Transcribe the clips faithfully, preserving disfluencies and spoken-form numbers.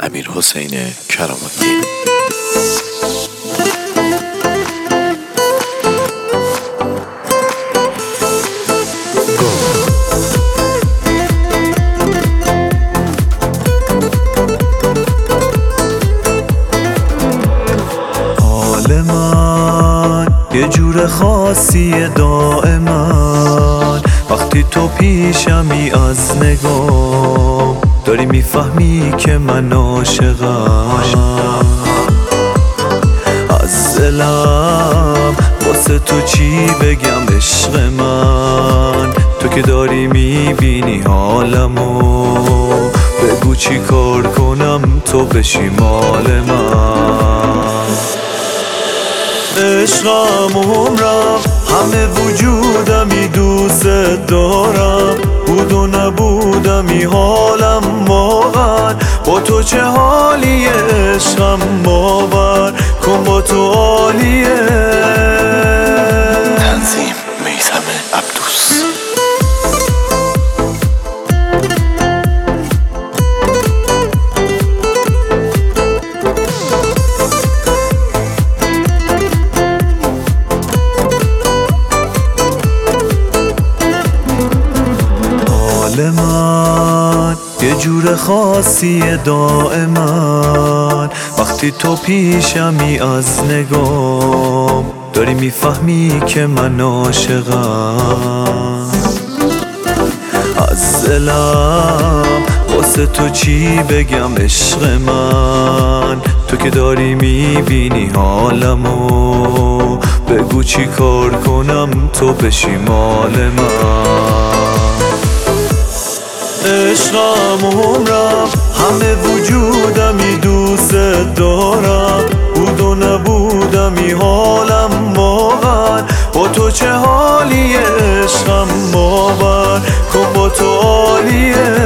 امیرحسین کرام‌الدین. حال من یه جور خاصیه دائما، وقتی تو پیشمی از نگاه داری میفهمی که من عاشقم. از دلم واسه تو چی بگم عشق من، تو که داری میبینی حالمو، بگو چی کار کنم تو بشی مال من. عشقم عمرم همه وجودمی دوست دارم، بود و نبودمی حالم واقعا، با تو چه حالیه عشقم باور کن با تو عالیه. تنظیم میثم عبدوس. حال من یه جور خاصیه دائما، وقتی تو پیشمی از نگام داری میفهمی که من عاشقم. از دلم واسه تو چی بگم عشق من، تو که داری میبینی حالمو، بگو چی کار کنم تو بشی مال من. عشقم عمرم همه وجودمی دوست دارم، بود و نبودمی حالم واقعا، با تو چه حالیه عشقم باور کن با تو عالیه.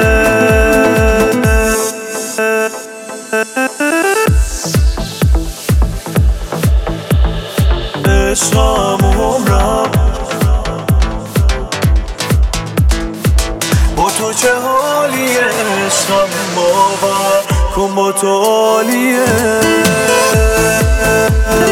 عشقم عمرم با تو چه حالیه عشقم باور کن با تو عالیه.